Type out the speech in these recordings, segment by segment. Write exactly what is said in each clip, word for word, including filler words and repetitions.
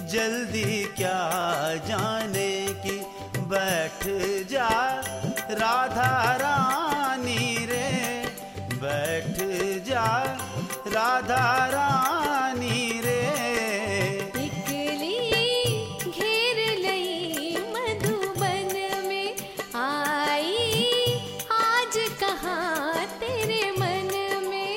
जल्दी क्या जाने की, बैठ जा राधा रानी रे, बैठ जा राधा रानी रे। इकली घेर लई मधुबन में, आई आज कहाँ तेरे मन में।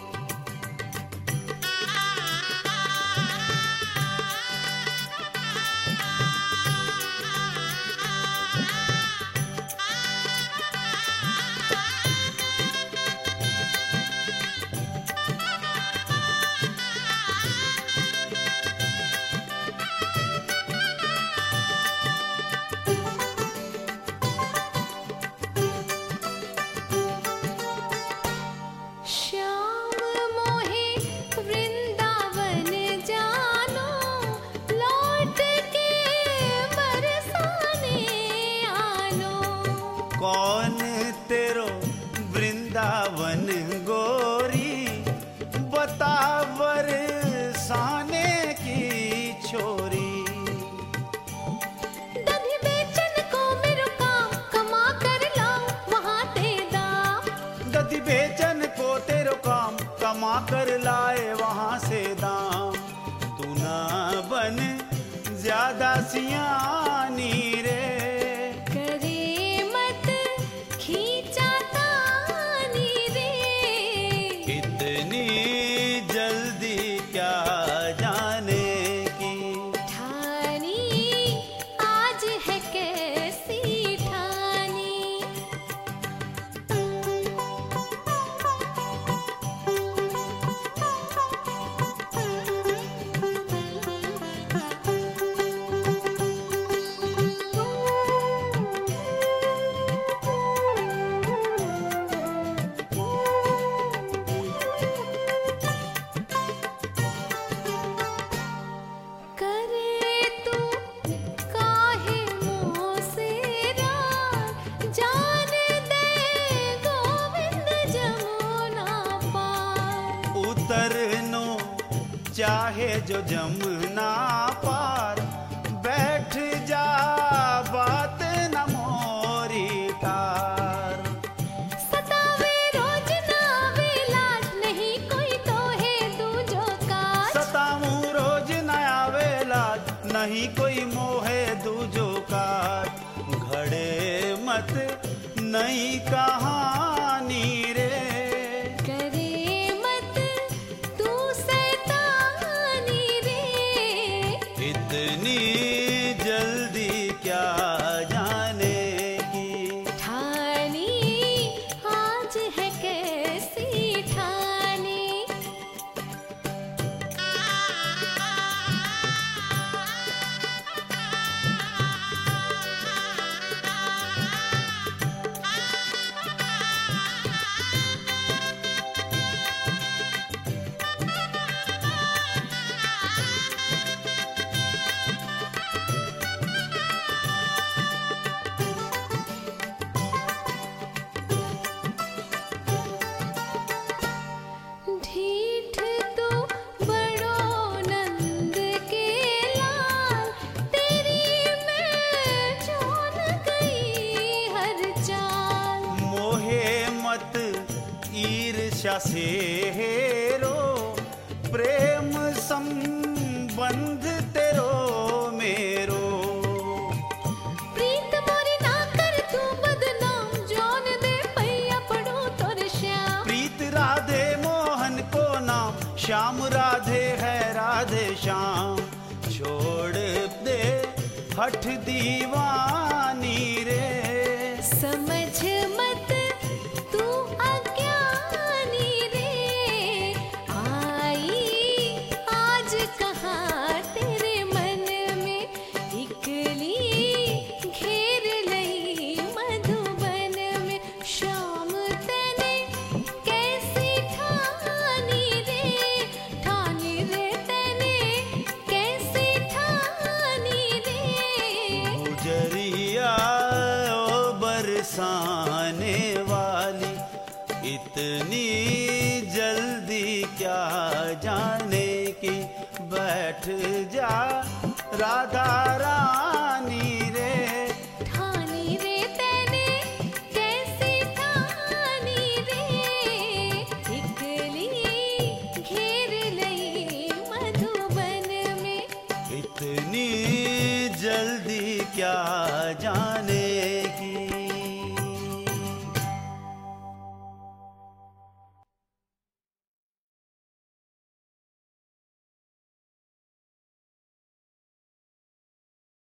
श्याम मोहे वृंदावन जानो, लौट के बरसाने आनो। कौन तेरो वृंदावन गोरी, बता बरसाने की छोरी। दधी बेचन को मेरो काम, कमा कर लाऊं वहाँ ते दाम। दधी बेचन को तेरो काम, कमा कर लाए वहाँ से दाम। तू ना बन ज्यादा सियानी रे, करे मत खींचा तानी रे। इतनी जल्दी क्या जाने की, ठानी आज है कैसी ठानी। करे तू काहे मोह से रार, जान दे गोविंद जमुना पार। उतरनो चाहे जो जमुना पार, बैठ जा बात न मोरी टार। सतावे रोज नावे लाज, नहीं कोई तो है दूजो काज। सताऊं रोज नया वेलाज, नहीं कोई मोहे दूजो काज। घड़े मत नई कहानी रे, करे मत तू सैतानी रे। इतनी जल्दी क्या जाने की, ठानी आज है कैसी ठानी। ढीठ तू बड़ो नंद के लाल, तेरी मैं जान गई हर चाल। मोहे मत ईर्ष्या से हेरो, प्रेम संबंध तेरो मेरो। प्रीत मोरी ना कर तू बदनाम, जान दे पैया पड़ो तोर श्याम। प्रीत राधे मोहन को नाम, श्याम राधे है राधे श्याम। छोड़ दे हठ दीवानी रे, समझ मत तू अज्ञानी रे। आई आज कहाँ तेरे मन में, इकली घेर लई मधुबन में। श्याम तने कैसी ठानी रे, ठानी रे तने कैसी ठानी रे। गुजरिया ओ बरसाने वाली, इतनी जल्दी क्या जाने की, बैठ जा राधा रानी रे। ठानी रे तैने कैसी ठानी रे, इकली घेर लई मधुबन में। इतनी जल्दी क्या जान